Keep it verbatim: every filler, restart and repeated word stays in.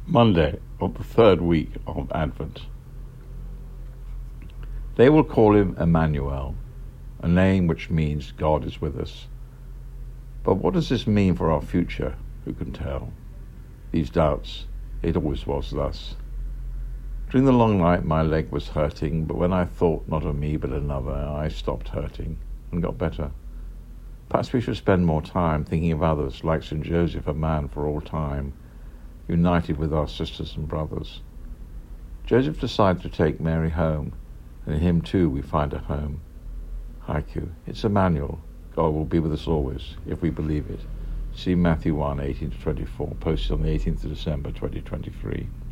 Monday of the third week of Advent. They will call him Emmanuel, a name which means God is with us. But what does this mean for our future? Who can tell? These doubts, it always was thus. During the long night my leg was hurting, but when I thought not of me but another, I stopped hurting and got better. Perhaps we should spend more time thinking of others, like Saint Joseph, a man for all time, united with our sisters and brothers. Joseph decided to take Mary home, and in him too we find a home. Haiku, it's Emmanuel. God will be with us always, if we believe it. See Matthew one, eighteen to twenty-four, posted on the eighteenth of December, twenty twenty-three.